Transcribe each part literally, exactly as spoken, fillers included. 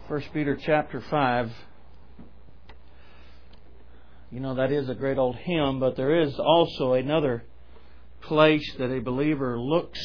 First Peter chapter five. You know, that is a great old hymn, but there is also another place that a believer looks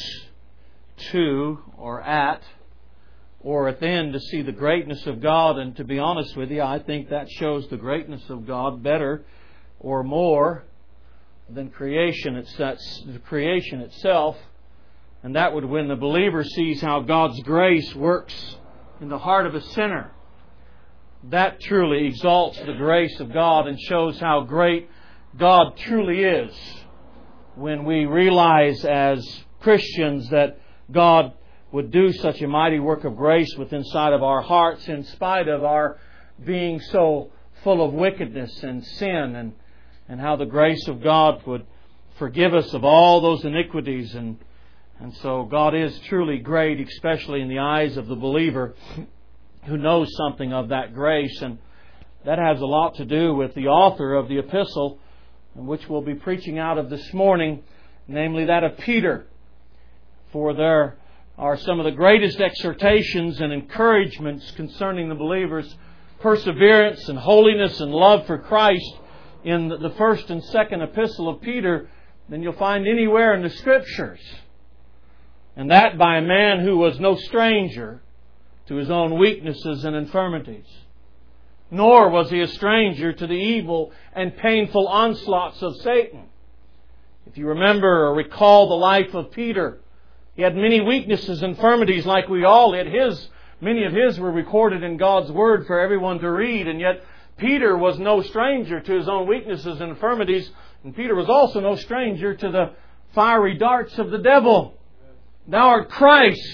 to or at or within to see the greatness of God. And to be honest with you, I think that shows the greatness of God better or more than creation itself, the creation itself. And that would when the believer sees how God's grace works in the heart of a sinner. That truly exalts the grace of God and shows how great God truly is. When we realize as Christians that God would do such a mighty work of grace within inside of our hearts in spite of our being so full of wickedness and sin, and, and how the grace of God would forgive us of all those iniquities. And, and so God is truly great, especially in the eyes of the believer who knows something of that grace. And that has a lot to do with the author of the epistle, which we'll be preaching out of this morning, namely that of Peter. For there are some of the greatest exhortations and encouragements concerning the believer's perseverance and holiness and love for Christ in the first and second epistle of Peter than you'll find anywhere in the Scriptures. And that by a man who was no stranger to his own weaknesses and infirmities. Nor was he a stranger to the evil and painful onslaughts of Satan. If you remember or recall the life of Peter, he had many weaknesses and infirmities like we all had. His, many of his were recorded in God's Word for everyone to read. And yet Peter was no stranger to his own weaknesses and infirmities. And Peter was also no stranger to the fiery darts of the devil. Thou art Christ,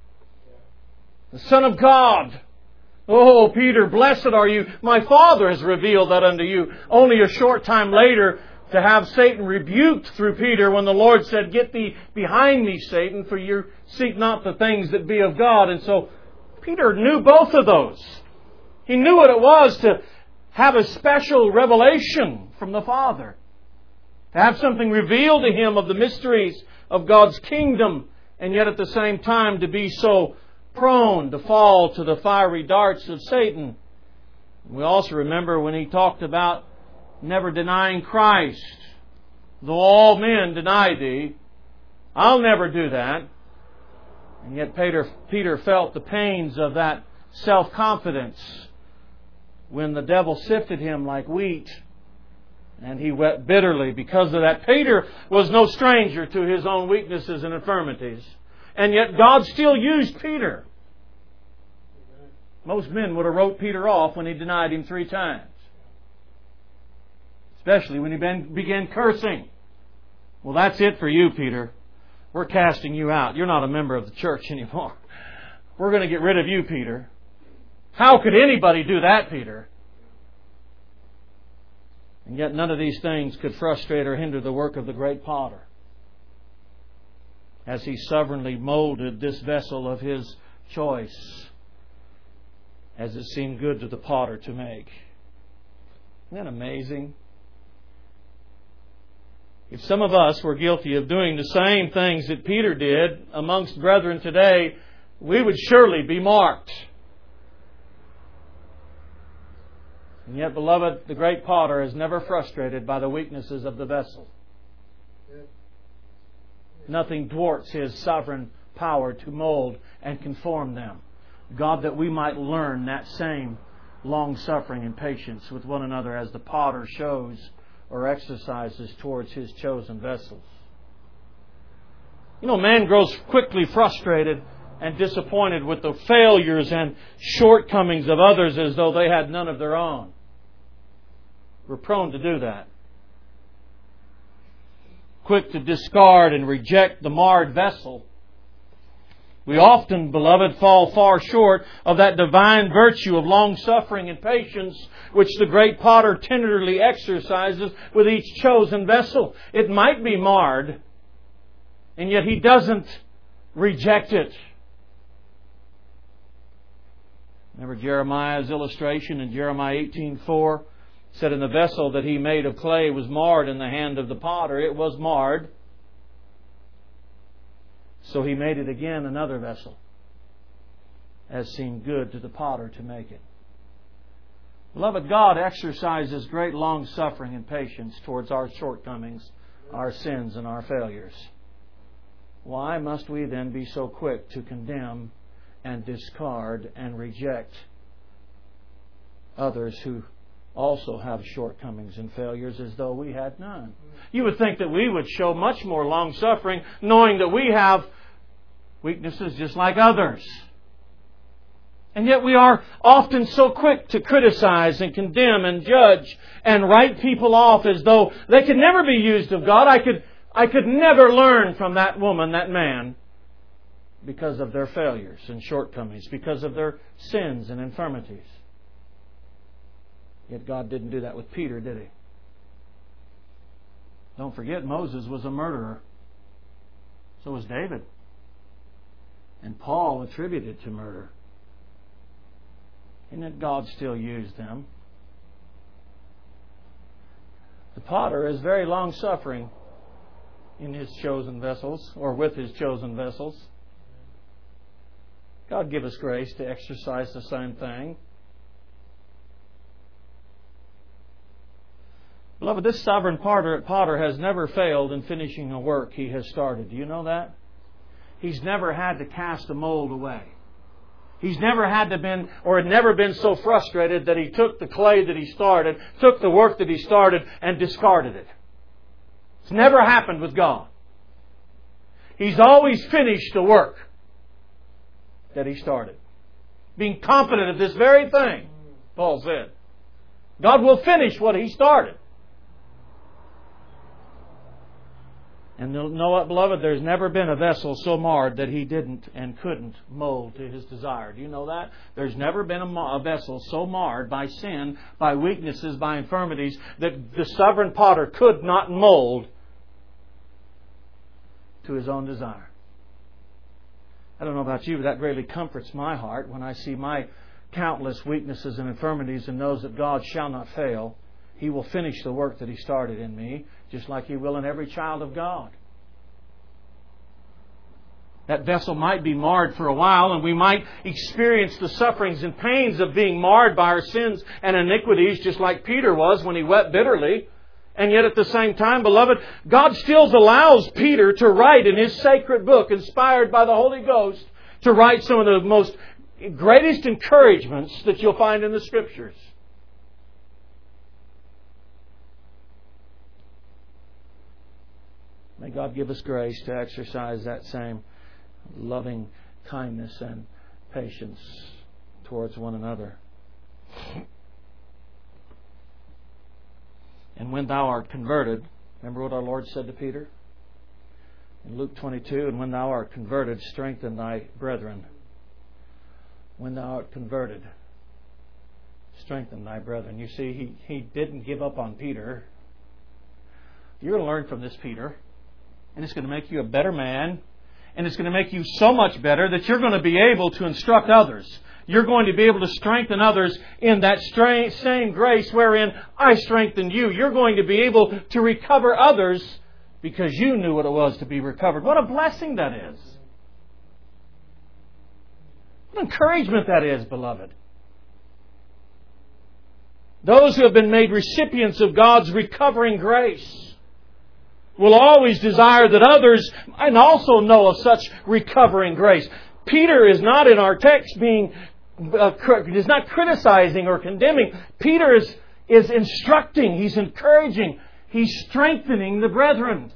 the Son of God. Oh, Peter, blessed are you. My Father has revealed that unto you. Only a short time later, to have Satan rebuked through Peter when the Lord said, Get thee behind me, Satan, for you seek not the things that be of God. And so Peter knew both of those. He knew what it was to have a special revelation from the Father. To have something revealed to him of the mysteries of God's kingdom, and yet at the same time to be so prone to fall to the fiery darts of Satan. We also remember when he talked about never denying Christ. Though all men deny thee, I'll never do that. And yet Peter, Peter felt the pains of that self-confidence when the devil sifted him like wheat. And he wept bitterly because of that. Peter was no stranger to his own weaknesses and infirmities. And yet God still used Peter. Most men would have wrote Peter off when he denied Him three times. Especially when he began cursing. Well, that's it for you, Peter. We're casting you out. You're not a member of the church anymore. We're going to get rid of you, Peter. How could anybody do that, Peter? And yet none of these things could frustrate or hinder the work of the great potter, as he sovereignly molded this vessel of his choice as it seemed good to the potter to make. Isn't that amazing? If some of us were guilty of doing the same things that Peter did amongst brethren today, we would surely be marked. And yet, beloved, the great potter is never frustrated by the weaknesses of the vessel. Nothing thwarts His sovereign power to mold and conform them. God, that we might learn that same long-suffering and patience with one another as the potter shows or exercises towards his chosen vessels. You know, man grows quickly frustrated and disappointed with the failures and shortcomings of others as though they had none of their own. We're prone to do that. Quick to discard and reject the marred vessel. We often, beloved, fall far short of that divine virtue of long-suffering and patience which the great potter tenderly exercises with each chosen vessel. It might be marred, and yet He doesn't reject it. Remember Jeremiah's illustration in Jeremiah eighteen four? Said, in the vessel that he made of clay was marred in the hand of the potter. It was marred. So He made it again another vessel. as seemed good to the potter to make it. Beloved, God exercises great long-suffering and patience towards our shortcomings, our sins, and our failures. Why must we then be so quick to condemn and discard and reject others who also have shortcomings and failures as though we had none? You would think that we would show much more long-suffering knowing that we have weaknesses just like others. And yet we are often so quick to criticize and condemn and judge and write people off as though they could never be used of God. I could, I could never learn from that woman, that man, because of their failures and shortcomings, because of their sins and infirmities. Yet God didn't do that with Peter, did He? Don't forget, Moses was a murderer. So was David. And Paul attributed to murder. And yet God still used them. The potter is very long-suffering in His chosen vessels, or with His chosen vessels. God give us grace to exercise the same thing. Beloved, this sovereign potter, potter has never failed in finishing a work He has started. Do you know that? He's never had to cast a mold away. He's never had to been, or had never been so frustrated that He took the clay that He started, took the work that He started, and discarded it. It's never happened with God. He's always finished the work that He started. Being confident of this very thing, Paul said. God will finish what He started. And you know what, beloved? There's never been a vessel so marred that He didn't and couldn't mold to His desire. Do you know that? There's never been a, a vessel so marred by sin, by weaknesses, by infirmities, that the sovereign potter could not mold to His own desire. I don't know about you, but that greatly comforts my heart when I see my countless weaknesses and infirmities and knows that God shall not fail. He will finish the work that He started in me, just like He will in every child of God. That vessel might be marred for a while, and we might experience the sufferings and pains of being marred by our sins and iniquities, just like Peter was when he wept bitterly. And yet at the same time, beloved, God still allows Peter to write in his sacred book, inspired by the Holy Ghost, to write some of the most greatest encouragements that you'll find in the Scriptures. May God give us grace to exercise that same loving kindness and patience towards one another. And when thou art converted, remember what our Lord said to Peter? In Luke twenty-two, and when thou art converted, strengthen thy brethren. When thou art converted, strengthen thy brethren. You see, he, he didn't give up on Peter. You're going to learn from this, Peter. And it's going to make you a better man. And it's going to make you so much better that you're going to be able to instruct others. You're going to be able to strengthen others in that same grace wherein I strengthened you. You're going to be able to recover others because you knew what it was to be recovered. What a blessing that is. What encouragement that is, beloved. Those who have been made recipients of God's recovering grace will always desire that others and also know of such recovering grace. Peter is not in our text being uh, is not criticizing or condemning. Peter is, is instructing. He's encouraging. He's strengthening the brethren.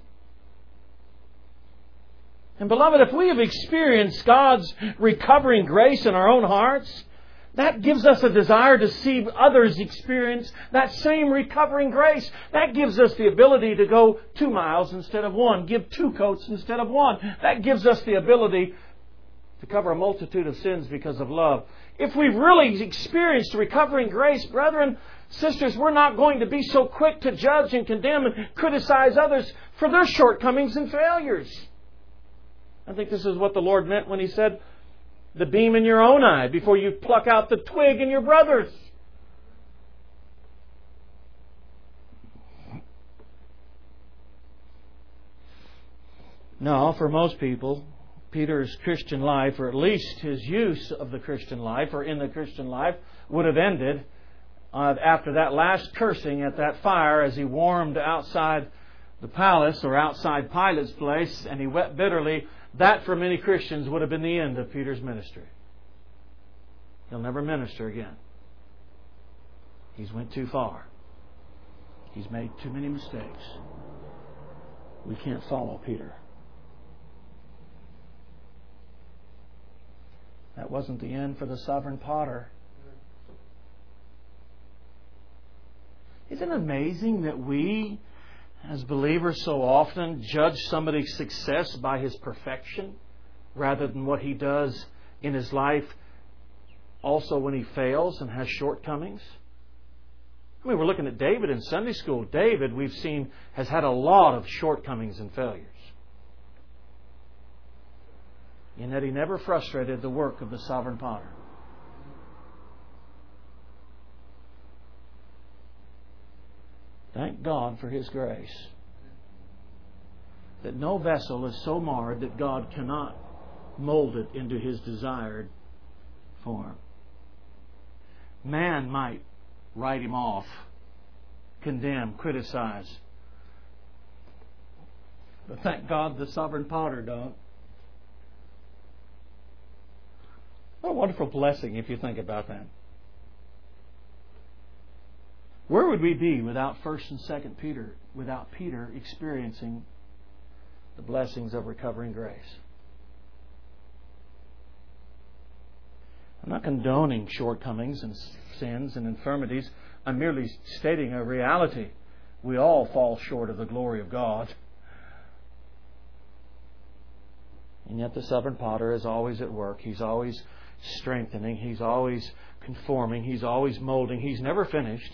And beloved, if we have experienced God's recovering grace in our own hearts, that gives us a desire to see others experience that same recovering grace. That gives us the ability to go two miles instead of one. Give two coats instead of one. That gives us the ability to cover a multitude of sins because of love. If we've really experienced recovering grace, brethren, sisters, we're not going to be so quick to judge and condemn and criticize others for their shortcomings and failures. I think this is what the Lord meant when He said, the beam in your own eye before you pluck out the twig in your brother's. No, for most people, Peter's Christian life, or at least his use of the Christian life, or in the Christian life, would have ended uh, after that last cursing at that fire as he warmed outside the palace or outside Pilate's place, and he wept bitterly. That, for many Christians, would have been the end of Peter's ministry. He'll never minister again. He's went too far. He's made too many mistakes. We can't follow Peter. That wasn't the end for the sovereign potter. Isn't it amazing that we, as believers, so often judge somebody's success by his perfection rather than what he does in his life also when he fails and has shortcomings? I mean, we're looking at David in Sunday school. David, we've seen, has had a lot of shortcomings and failures. And yet he never frustrated the work of the sovereign potter. Thank God for His grace. That no vessel is so marred that God cannot mold it into His desired form. Man might write him off, condemn, criticize. But thank God the sovereign potter don't. What a wonderful blessing if you think about that. Where would we be without First and Second Peter, without Peter experiencing the blessings of recovering grace? I'm not condoning shortcomings and sins and infirmities. I'm merely stating a reality. We all fall short of the glory of God. And yet the sovereign potter is always at work. He's always strengthening. He's always conforming. He's always molding. He's never finished.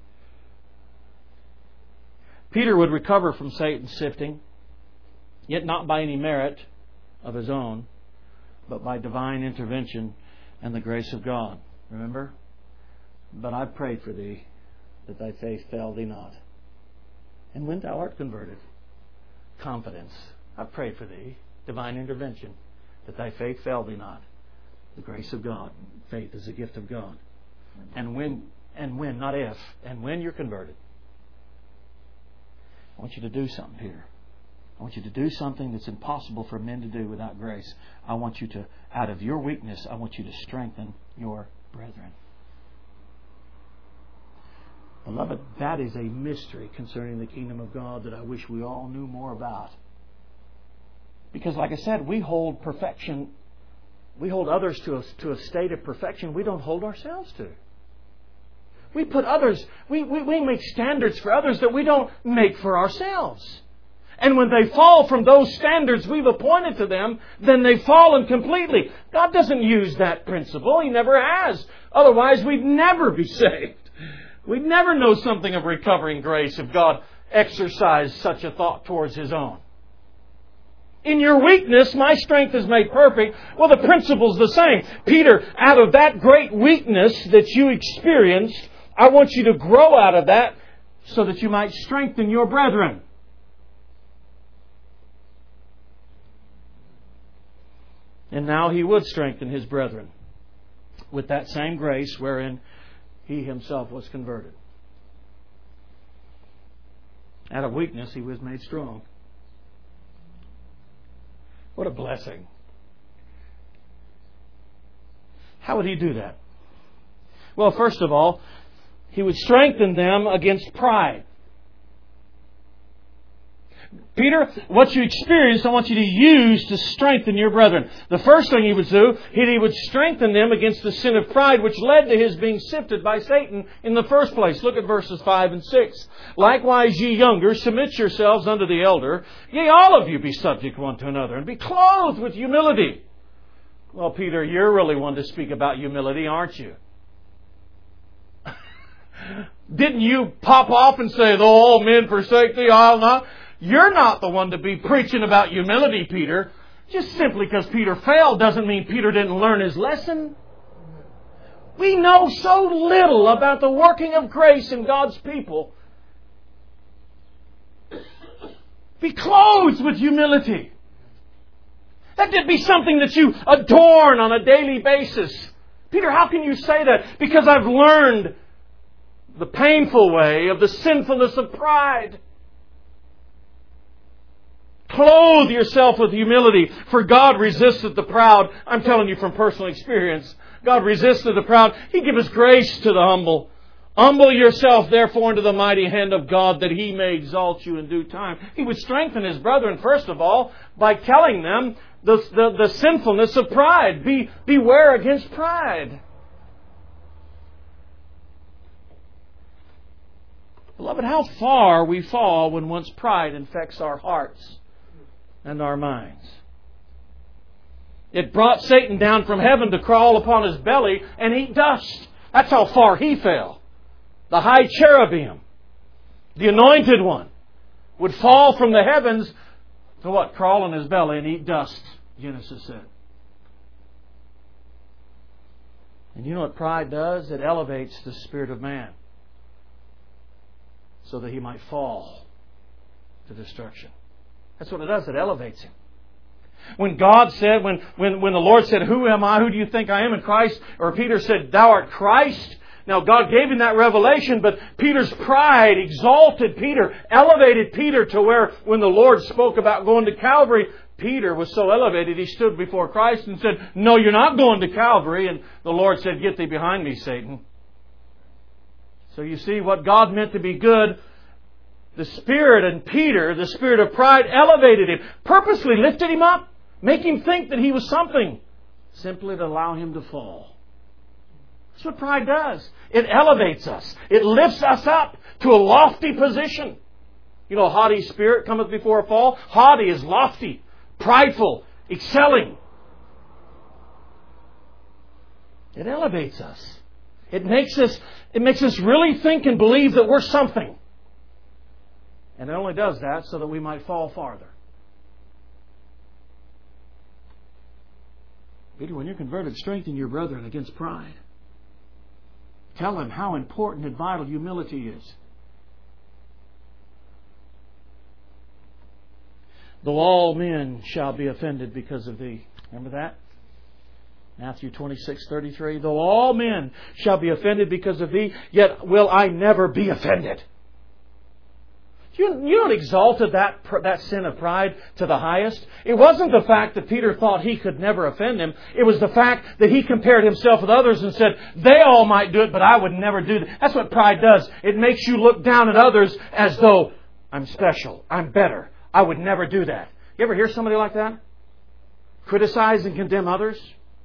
Peter would recover from Satan's sifting, yet not by any merit of his own, but by divine intervention and the grace of God. Remember? But I prayed for thee, that thy faith fail thee not. And when thou art converted, confidence. I prayed for thee, divine intervention, that thy faith fail thee not. The grace of God. Faith is a gift of God. And when, and when, not if, and when you're converted, I want you to do something, Peter. I want you to do something that's impossible for men to do without grace. I want you to, out of your weakness, I want you to strengthen your brethren. Beloved, that is a mystery concerning the kingdom of God that I wish we all knew more about. Because, like I said, we hold perfection, we hold others to a, to a state of perfection we don't hold ourselves to. We put others, we, we, we make standards for others that we don't make for ourselves. And when they fall from those standards we've appointed to them, then they've fallen completely. God doesn't use that principle. He never has. Otherwise, we'd never be saved. We'd never know something of recovering grace if God exercised such a thought towards His own. In your weakness, my strength is made perfect. Well, the principle's the same. Peter, out of that great weakness that you experienced, I want you to grow out of that so that you might strengthen your brethren. And now he would strengthen his brethren with that same grace wherein he himself was converted. Out of weakness he was made strong. What a blessing. How would he do that? Well, first of all, he would strengthen them against pride. Peter, what you experienced, I want you to use to strengthen your brethren. The first thing he would do, he would strengthen them against the sin of pride, which led to his being sifted by Satan in the first place. Look at verses five and six. Likewise, ye younger, submit yourselves unto the elder. Yea, all of you be subject one to another, and be clothed with humility. Well, Peter, you're really one to speak about humility, aren't you? Didn't you pop off and say, though all men forsake thee, I'll not? You're not the one to be preaching about humility, Peter. Just simply because Peter failed doesn't mean Peter didn't learn his lesson. We know so little about the working of grace in God's people. Be clothed with humility. That should be something that you adorn on a daily basis. Peter, how can you say that? Because I've learned the painful way of the sinfulness of pride. Clothe yourself with humility, for God resisteth the proud. I'm telling you from personal experience. God resisteth the proud. He giveth grace to the humble. Humble yourself, therefore, into the mighty hand of God, that He may exalt you in due time. He would strengthen His brethren, first of all, by telling them the, the, the sinfulness of pride. Be, beware against pride. Beloved, how far we fall when once pride infects our hearts and our minds. It brought Satan down from heaven to crawl upon his belly and eat dust. That's how far he fell. The high cherubim, the anointed one, would fall from the heavens to what? Crawl on his belly and eat dust, Genesis said. And you know what pride does? It elevates the spirit of man so that he might fall to destruction. That's what it does. It elevates him. When God said, when, when, when the Lord said, who am I? Who do you think I am in Christ? Or Peter said, thou art Christ. Now God gave him that revelation, but Peter's pride exalted Peter, elevated Peter to where when the Lord spoke about going to Calvary, Peter was so elevated he stood before Christ and said, no, you're not going to Calvary. And the Lord said, get thee behind me, Satan. So you see, what God meant to be good, the Spirit in Peter, the spirit of pride, elevated him, purposely lifted him up, make him think that he was something, simply to allow him to fall. That's what pride does. It elevates us. It lifts us up to a lofty position. You know, a haughty spirit cometh before a fall. Haughty is lofty, prideful, excelling. It elevates us. It makes us, it makes us really think and believe that we're something. And it only does that so that we might fall farther. Peter, when you're converted, strengthen your brethren against pride. Tell them how important and vital humility is. Though all men shall be offended because of thee. Remember that? Matthew twenty-six thirty-three. Though all men shall be offended because of thee, yet will I never be offended. You, you know what exalted that, that sin of pride to the highest? It wasn't the fact that Peter thought he could never offend him. It was the fact that he compared himself with others and said, they all might do it, but I would never do that. That's what pride does. It makes you look down at others as though I'm special, I'm better. I would never do that. You ever hear somebody like that? Criticize and condemn others?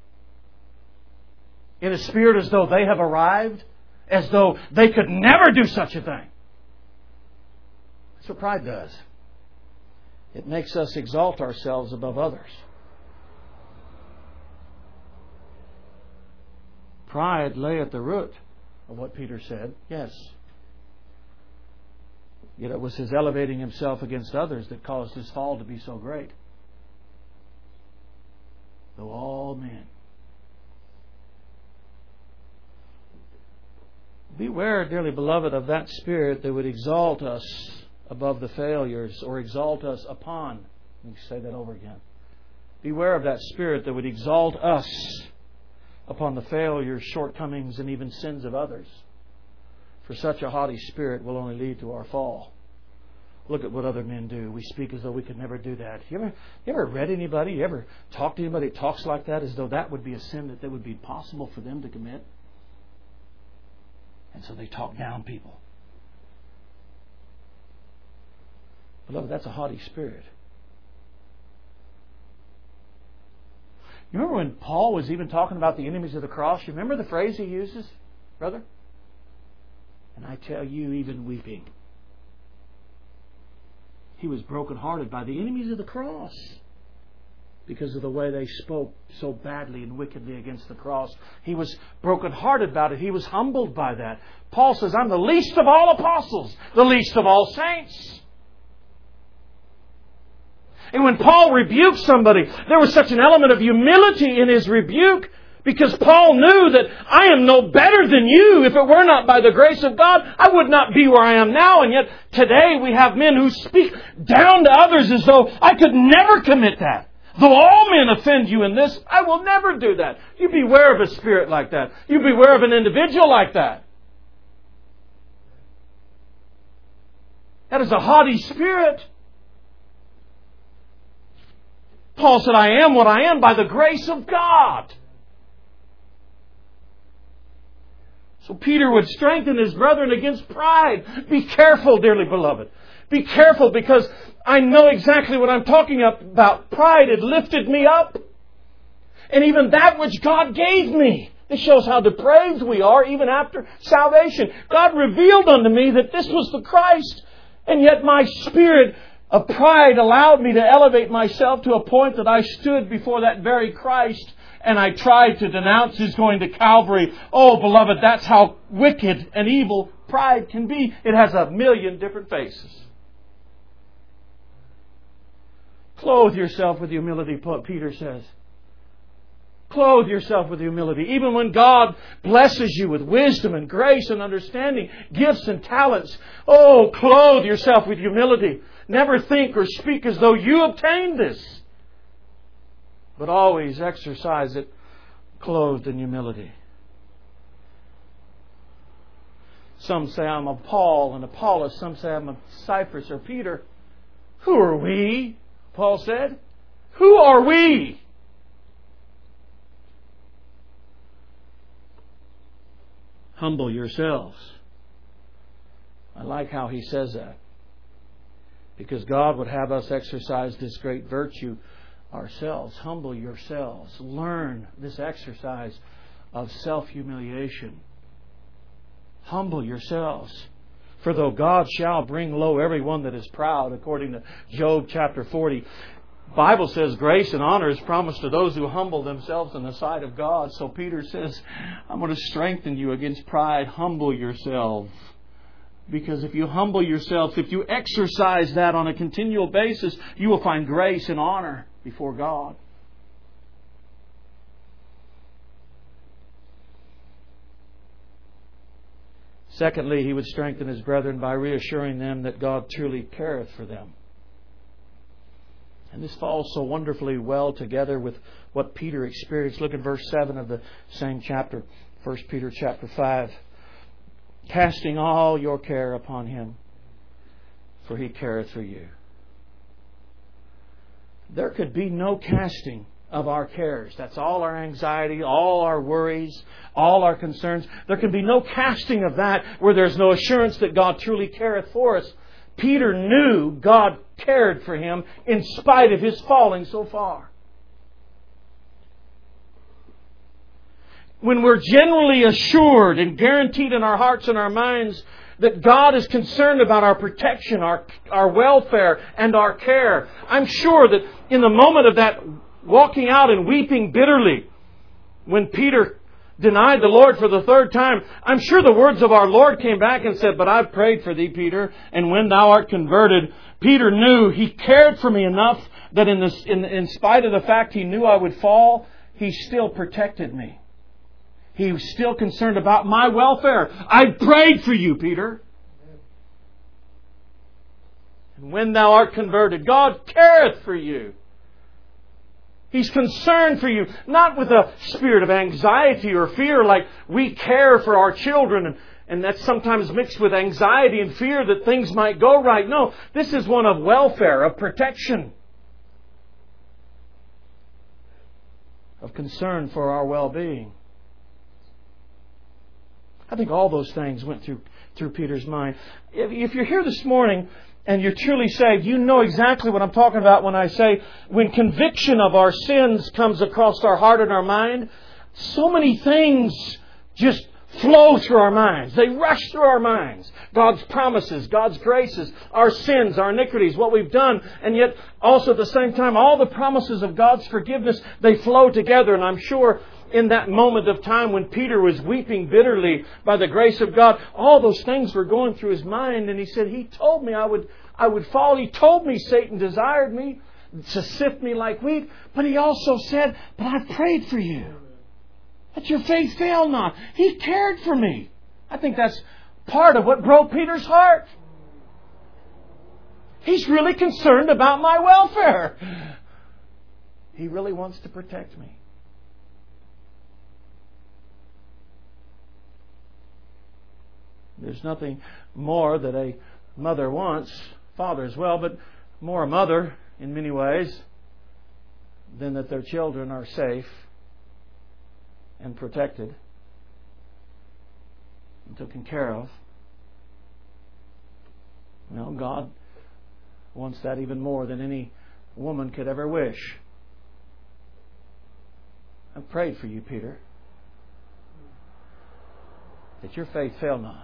In a spirit as though they have arrived? As though they could never do such a thing? That's what pride does. It makes us exalt ourselves above others. Pride lay at the root of what Peter said. Yes. Yet it was his elevating himself against others that caused his fall to be so great. Though all men. Beware, dearly beloved, of that spirit that would exalt us above the failures or exalt us upon. Let me say that over again. Beware of that spirit that would exalt us upon the failures, shortcomings, and even sins of others. For such a haughty spirit will only lead to our fall. Look at what other men do. We speak as though we could never do that. You ever, you ever read anybody? You ever talk to anybody that talks like that as though that would be a sin that, that would be possible for them to commit? And so they talk down people. Beloved, that's a haughty spirit. You remember when Paul was even talking about the enemies of the cross? You remember the phrase he uses, brother? And I tell you, even weeping. He was brokenhearted by the enemies of the cross because of the way they spoke so badly and wickedly against the cross. He was brokenhearted about it. He was humbled by that. Paul says, I'm the least of all apostles, the least of all saints. And when Paul rebuked somebody, there was such an element of humility in his rebuke because Paul knew that I am no better than you. If it were not by the grace of God, I would not be where I am now. And yet today we have men who speak down to others as though I could never commit that. Though all men offend you in this, I will never do that. You beware of a spirit like that. You beware of an individual like that. That is a haughty spirit. Paul said, I am what I am by the grace of God. So Peter would strengthen his brethren against pride. Be careful, dearly beloved. Be careful, because I know exactly what I'm talking about. Pride had lifted me up. And even that which God gave me. This shows how depraved we are even after salvation. God revealed unto me that this was the Christ. And yet my spirit of pride allowed me to elevate myself to a point that I stood before that very Christ. And I tried to denounce His going to Calvary. Oh, beloved, that's how wicked and evil pride can be. It has a million different faces. Clothe yourself with humility, Peter says. Clothe yourself with humility. Even when God blesses you with wisdom and grace and understanding, gifts and talents. Oh, clothe yourself with humility. Never think or speak as though you obtained this, but always exercise it clothed in humility. Some say I'm of Paul and Apollos. Some say I'm of Cephas or Peter. Who are we? Paul said. Who are we? Humble yourselves. I like how he says that. Because God would have us exercise this great virtue ourselves. Humble yourselves. Learn this exercise of self-humiliation. Humble yourselves. For though God shall bring low every one that is proud, according to Job chapter forty, the Bible says grace and honor is promised to those who humble themselves in the sight of God. So Peter says, I'm going to strengthen you against pride. Humble yourself. Because if you humble yourself, if you exercise that on a continual basis, you will find grace and honor before God. Secondly, he would strengthen his brethren by reassuring them that God truly careth for them. And this falls so wonderfully well together with what Peter experienced. Look at verse seven of the same chapter, First Peter chapter five. Casting all your care upon Him, for He careth for you. There could be no casting of our cares. That's all our anxiety, all our worries, all our concerns. There can be no casting of that where there's no assurance that God truly careth for us. Peter knew God cared for him in spite of his falling so far. When we're generally assured and guaranteed in our hearts and our minds that God is concerned about our protection, our, our welfare, and our care, I'm sure that in the moment of that walking out and weeping bitterly, when Peter denied the Lord for the third time, I'm sure the words of our Lord came back and said, but I've prayed for thee, Peter, and when thou art converted, Peter knew He cared for me enough that in, this, in, in spite of the fact he knew I would fall, He still protected me. He was still concerned about my welfare. I prayed for you, Peter. And when thou art converted, God careth for you. He's concerned for you, not with a spirit of anxiety or fear like we care for our children, and, and that's sometimes mixed with anxiety and fear that things might go right. No, this is one of welfare, of protection, of concern for our well-being. I think all those things went through through Peter's mind. If, if you're here this morning and you're truly saved, you know exactly what I'm talking about when I say when conviction of our sins comes across our heart and our mind, so many things just flow through our minds. They rush through our minds. God's promises, God's graces, our sins, our iniquities, what we've done, and yet also at the same time, all the promises of God's forgiveness, they flow together. And I'm sure in that moment of time when Peter was weeping bitterly by the grace of God, all those things were going through his mind. And he said, He told me I would, I would fall. He told me Satan desired me to sift me like wheat. But He also said, but I've prayed for you, that your faith fail not. He cared for me. I think that's part of what broke Peter's heart. He's really concerned about my welfare. He really wants to protect me. There's nothing more that a mother wants, father as well, but more a mother in many ways, than that their children are safe and protected and taken care of. Well, God wants that even more than any woman could ever wish. I've prayed for you, Peter, that your faith fail not.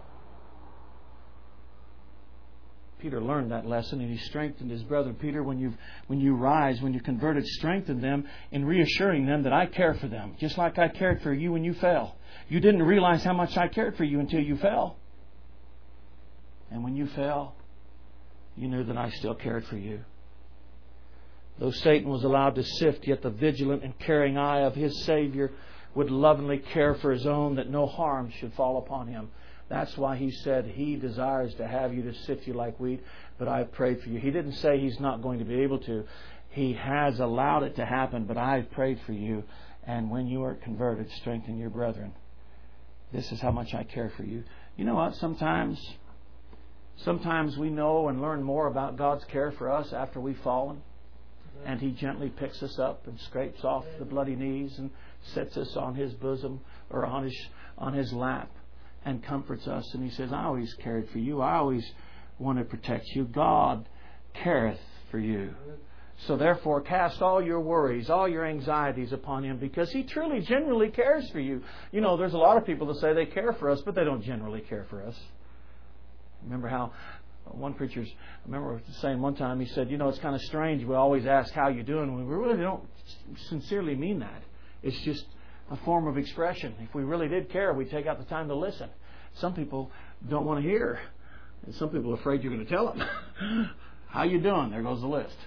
Peter learned that lesson, and he strengthened his brother Peter. When you when you rise, when you're converted, strengthen them in reassuring them that I care for them, just like I cared for you when you fell. You didn't realize how much I cared for you until you fell. And when you fell, you knew that I still cared for you. Though Satan was allowed to sift, yet the vigilant and caring eye of his Savior would lovingly care for his own, that no harm should fall upon him. That's why He said He desires to have you to sift you like wheat, but I've prayed for you. He didn't say He's not going to be able to. He has allowed it to happen, but I've prayed for you. And when you are converted, strengthen your brethren. This is how much I care for you. You know what? Sometimes, sometimes we know and learn more about God's care for us after we've fallen. And He gently picks us up and scrapes off the bloody knees and sets us on His bosom or on His on His lap. And comforts us. And He says, I always cared for you. I always want to protect you. God careth for you. So therefore, cast all your worries, all your anxieties upon Him, because He truly, genuinely cares for you. You know, there's a lot of people that say they care for us, but they don't generally care for us. Remember how one preacher's, I remember saying one time, he said, you know, it's kind of strange. We always ask how you doing. We really don't sincerely mean that. It's just a form of expression. If we really did care, we'd take out the time to listen. Some people don't want to hear. And some people are afraid you're going to tell them. How you doing? There goes the list.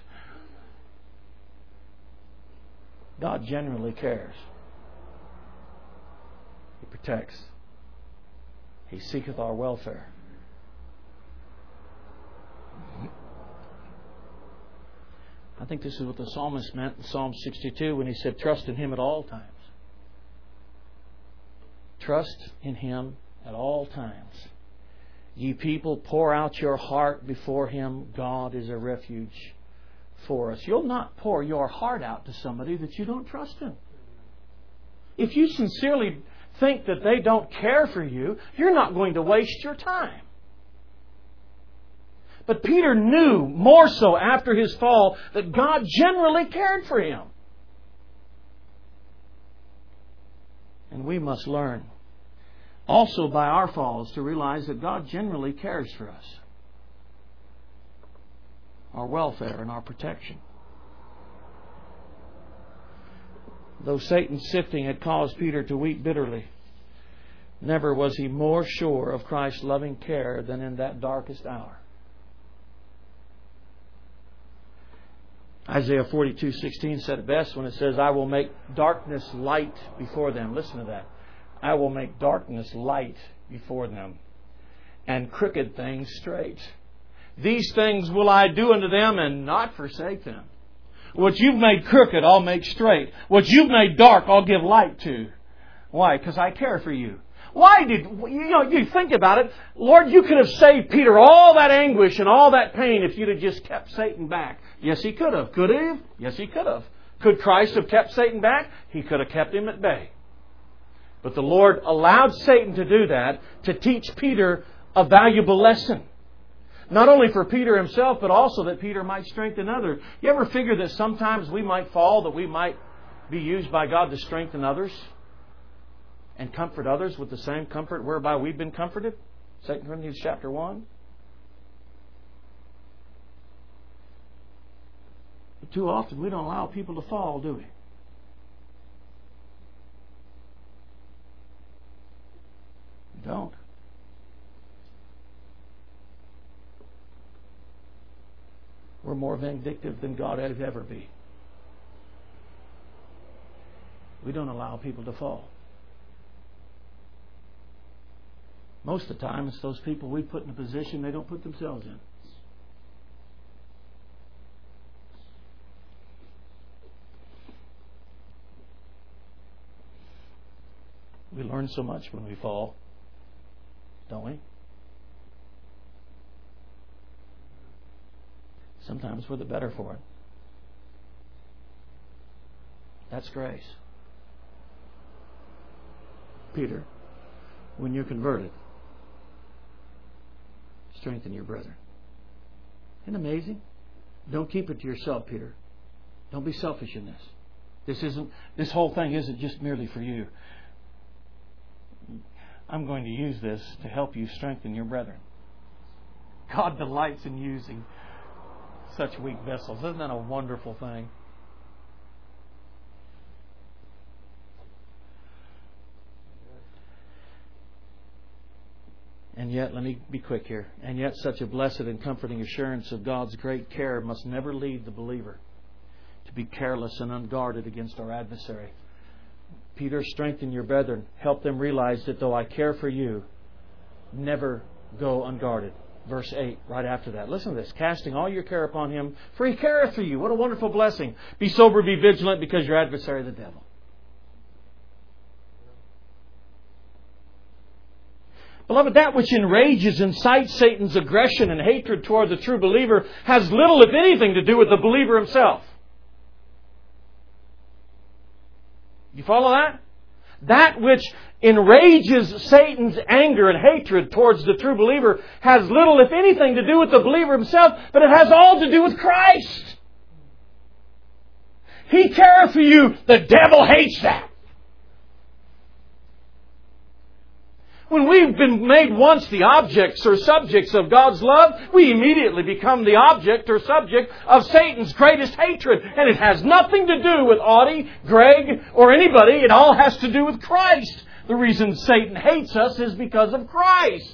God genuinely cares. He protects. He seeketh our welfare. I think this is what the psalmist meant in Psalm sixty-two when he said, trust in Him at all times. Trust in Him at all times. Ye people, pour out your heart before Him. God is a refuge for us. You'll not pour your heart out to somebody that you don't trust in. If you sincerely think that they don't care for you, you're not going to waste your time. But Peter knew more so after his fall that God generally cared for him. And we must learn also by our falls to realize that God generally cares for us. Our welfare and our protection. Though Satan's sifting had caused Peter to weep bitterly, never was he more sure of Christ's loving care than in that darkest hour. Isaiah forty-two sixteen said it best when it says, I will make darkness light before them. Listen to that. I will make darkness light before them, and crooked things straight. These things will I do unto them, and not forsake them. What you've made crooked, I'll make straight. What you've made dark, I'll give light to. Why? Because I care for you. Why did, you know, you think about it, Lord, you could have saved Peter all that anguish and all that pain if you'd have just kept Satan back. Yes, He could have. Could He have? Yes, He could have. Could Christ have kept Satan back? He could have kept him at bay. But the Lord allowed Satan to do that to teach Peter a valuable lesson. Not only for Peter himself, but also that Peter might strengthen others. You ever figure that sometimes we might fall, that we might be used by God to strengthen others and comfort others with the same comfort whereby we've been comforted? Second Corinthians chapter one. But too often we don't allow people to fall, do we? We don't. We're more vindictive than God would ever be. We don't allow people to fall. Most of the time, it's those people we put in a position they don't put themselves in. We learn so much when we fall, don't we? Sometimes we're the better for it. That's grace. Peter, when you're converted, strengthen your brethren. Isn't it amazing? Don't keep it to yourself, Peter. Don't be selfish in this. This isn't. This whole thing isn't just merely for you. I'm going to use this to help you strengthen your brethren. God delights in using such weak vessels. Isn't that a wonderful thing? And yet, let me be quick here. And yet, such a blessed and comforting assurance of God's great care must never lead the believer to be careless and unguarded against our adversary. Peter, strengthen your brethren. Help them realize that though I care for you, never go unguarded. Verse eight, right after that. Listen to this. Casting all your care upon Him, for He careth for you. What a wonderful blessing. Be sober, be vigilant, because your adversary, the devil. Beloved, that which enrages, incites Satan's aggression and hatred toward the true believer has little, if anything, to do with the believer himself. You follow that? That which enrages Satan's anger and hatred towards the true believer has little, if anything, to do with the believer himself, but it has all to do with Christ. He cares for you. The devil hates that. When we've been made once the objects or subjects of God's love, we immediately become the object or subject of Satan's greatest hatred. And it has nothing to do with Audie, Greg, or anybody. It all has to do with Christ. The reason Satan hates us is because of Christ.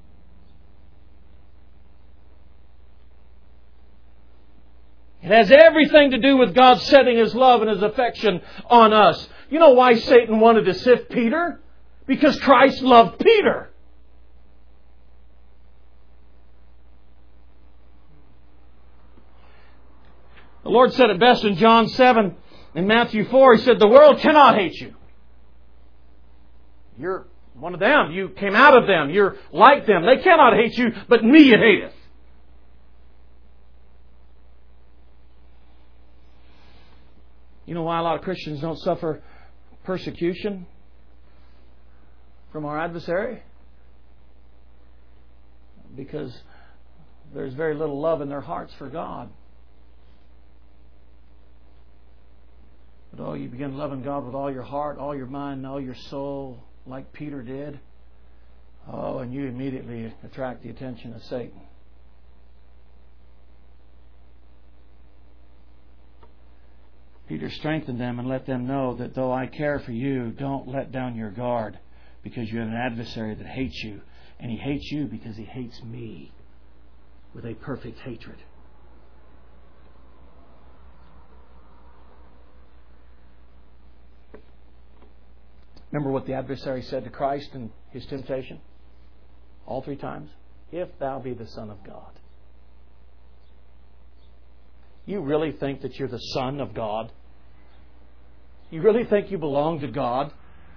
It has everything to do with God setting His love and His affection on us. You know why Satan wanted to sift Peter? Because Christ loved Peter. The Lord said it best in John seven. In Matthew four, He said, the world cannot hate you. You're one of them. You came out of them. You're like them. They cannot hate you, but me it hateth. You know why a lot of Christians don't suffer persecution from our adversary? Because there's very little love in their hearts for God. But oh, you begin loving God with all your heart, all your mind, and all your soul, like Peter did. Oh, and you immediately attract the attention of Satan. Peter strengthened them and let them know that though I care for you, don't let down your guard. Because you have an adversary that hates you. And he hates you because he hates me with a perfect hatred. Remember what the adversary said to Christ in His temptation? All three times. If thou be the Son of God. You really think that you're the Son of God? You really think you belong to God?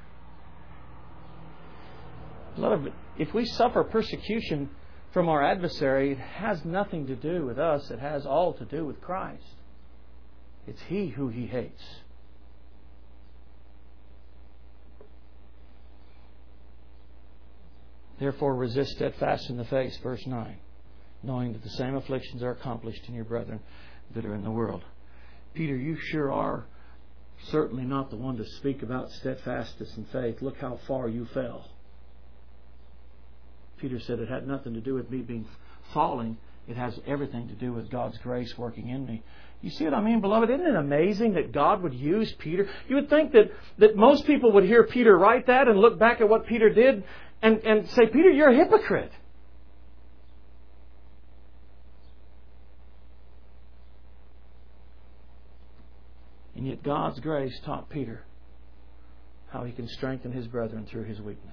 Beloved, if we suffer persecution from our adversary, it has nothing to do with us. It has all to do with Christ. It's He who He hates. Therefore resist steadfast in the faith, verse nine, knowing that the same afflictions are accomplished in your brethren that are in the world. Peter, you sure are certainly not the one to speak about steadfastness in faith. Look how far you fell. Peter said it had nothing to do with me being falling. It has everything to do with God's grace working in me. You see what I mean, beloved? Isn't it amazing that God would use Peter? You would think that, that most people would hear Peter write that and look back at what Peter did and, and say, Peter, you're a hypocrite. And yet God's grace taught Peter how he can strengthen his brethren through his weakness.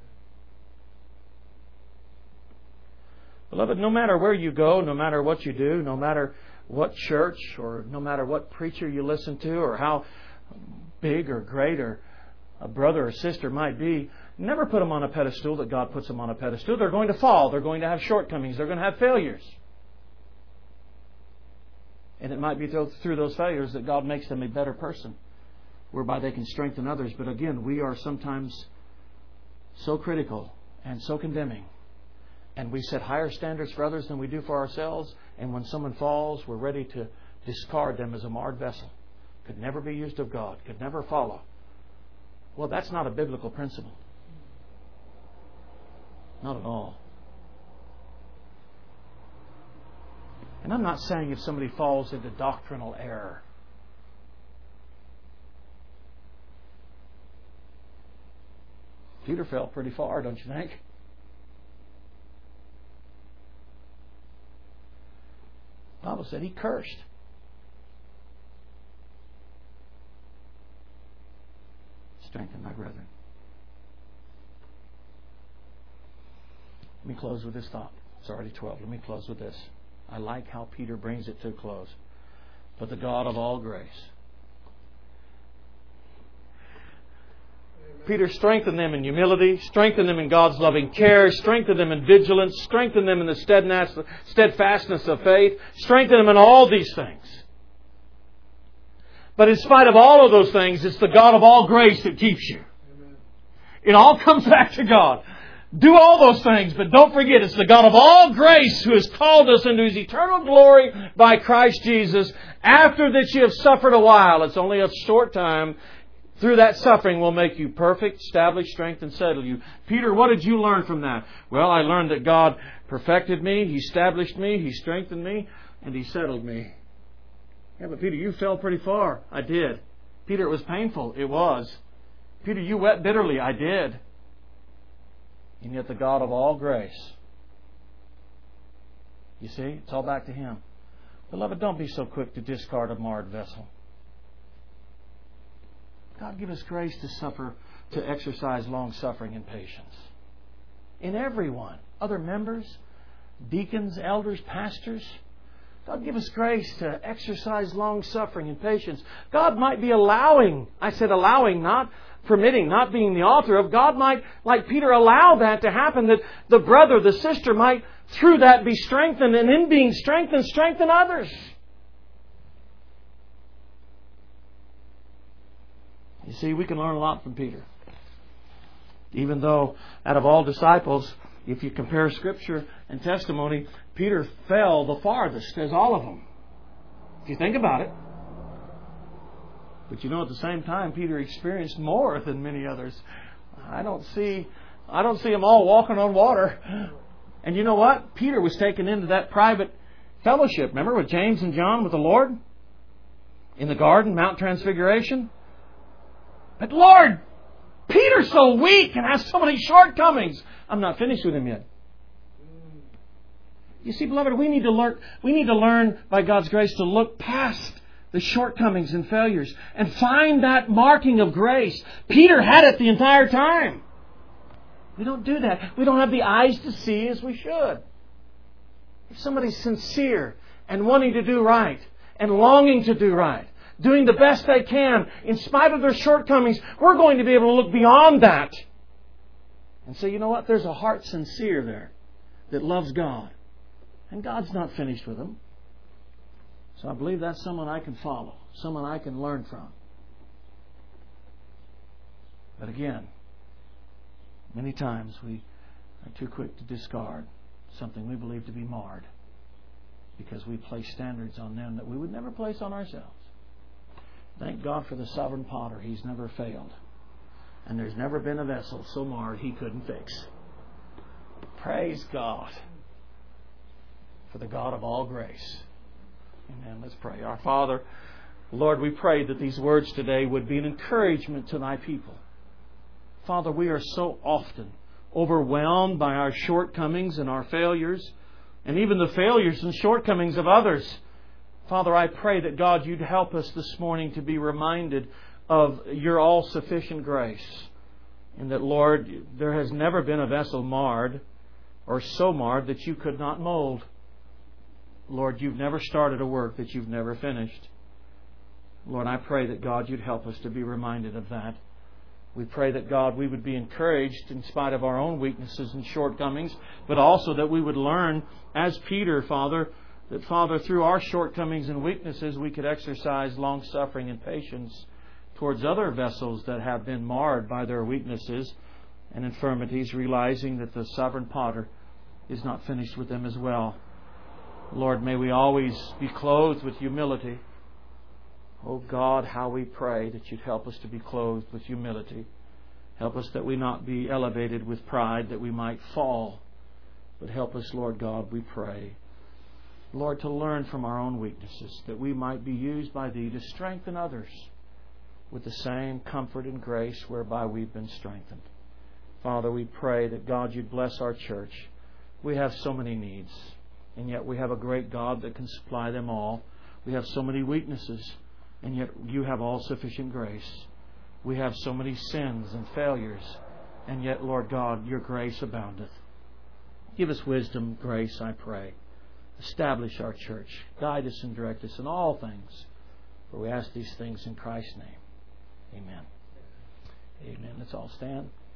Beloved, no matter where you go, no matter what you do, no matter what church or no matter what preacher you listen to or how big or great or, a brother or sister might be, never put them on a pedestal that God puts them on a pedestal. They're going to fall. They're going to have shortcomings. They're going to have failures. And it might be through those failures that God makes them a better person, whereby they can strengthen others. But again, we are sometimes so critical and so condemning. And we set higher standards for others than we do for ourselves. And when someone falls, we're ready to discard them as a marred vessel. Could never be used of God. Could never follow. Well, that's not a biblical principle. Not at all. And I'm not saying if somebody falls into doctrinal error. Peter fell pretty far, don't you think? The Bible said he cursed. Strengthen my brethren. Let me close with this thought. It's already twelve. Let me close with this. I like how Peter brings it to a close. But the God of all grace. Amen. Peter strengthened them in humility, strengthened them in God's loving care, strengthened them in vigilance, strengthened them in the steadfastness of faith, strengthened them in all these things. But in spite of all of those things, it's the God of all grace that keeps you. Amen. It all comes back to God. Do all those things, but don't forget it's the God of all grace who has called us into His eternal glory by Christ Jesus. After that you have suffered a while, it's only a short time, through that suffering will make you perfect, establish, strengthen, settle you. Peter, what did you learn from that? Well, I learned that God perfected me, He established me, He strengthened me, and He settled me. Yeah, but Peter, you fell pretty far. I did. Peter, it was painful. It was. Peter, you wept bitterly. I did. And yet the God of all grace. You see, it's all back to Him. Beloved, don't be so quick to discard a marred vessel. God, give us grace to suffer, to exercise long suffering and patience. In everyone. Other members, deacons, elders, pastors. God, give us grace to exercise long suffering and patience. God might be allowing, I said allowing, not permitting, not being the author of. God might, like Peter, allow that to happen, that the brother, the sister might, through that, be strengthened, and in being strengthened, strengthen others. You see, we can learn a lot from Peter. Even though, out of all disciples, if you compare Scripture and testimony, Peter fell the farthest as all of them. If you think about it. But you know, at the same time, Peter experienced more than many others. I don't see, I don't see them all walking on water. And you know what? Peter was taken into that private fellowship. Remember with James and John with the Lord? In the garden, Mount Transfiguration. But Lord, Peter's so weak and has so many shortcomings. I'm not finished with him yet. You see, beloved, we need to learn, we need to learn by God's grace to look past the shortcomings and failures and find that marking of grace. Peter had it the entire time. We don't do that. We don't have the eyes to see as we should. If somebody's sincere and wanting to do right and longing to do right, doing the best they can in spite of their shortcomings, we're going to be able to look beyond that and say, you know what? There's a heart sincere there that loves God. And God's not finished with them. So I believe that's someone I can follow, someone I can learn from. But again, many times we are too quick to discard something we believe to be marred because we place standards on them that we would never place on ourselves. Thank God for the sovereign potter. He's never failed. And there's never been a vessel so marred He couldn't fix. Praise God for the God of all grace. Amen. Let's pray. Our Father, Lord, we pray that these words today would be an encouragement to Thy people. Father, we are so often overwhelmed by our shortcomings and our failures, and even the failures and shortcomings of others. Father, I pray that, God, You'd help us this morning to be reminded of Your all-sufficient grace. And that, Lord, there has never been a vessel marred or so marred that You could not mold. Lord, You've never started a work that You've never finished. Lord, I pray that, God, You'd help us to be reminded of that We pray that, God, we would be encouraged in spite of our own weaknesses and shortcomings, but also that we would learn, as Peter, Father, that, Father, through our shortcomings and weaknesses, we could exercise long-suffering and patience towards other vessels that have been marred by their weaknesses and infirmities, realizing that the sovereign potter is not finished with them as well. Lord, may we always be clothed with humility. Oh God, how we pray that You'd help us to be clothed with humility. Help us that we not be elevated with pride, that we might fall. But help us, Lord God, we pray, Lord, to learn from our own weaknesses, that we might be used by Thee to strengthen others with the same comfort and grace whereby we've been strengthened. Father, we pray that, God, You'd bless our church. We have so many needs, and yet we have a great God that can supply them all. We have so many weaknesses, and yet You have all sufficient grace. We have so many sins and failures, and yet, Lord God, Your grace aboundeth. Give us wisdom, grace, I pray. Establish our church. Guide us and direct us in all things. For we ask these things in Christ's name. Amen. Amen. Let's all stand.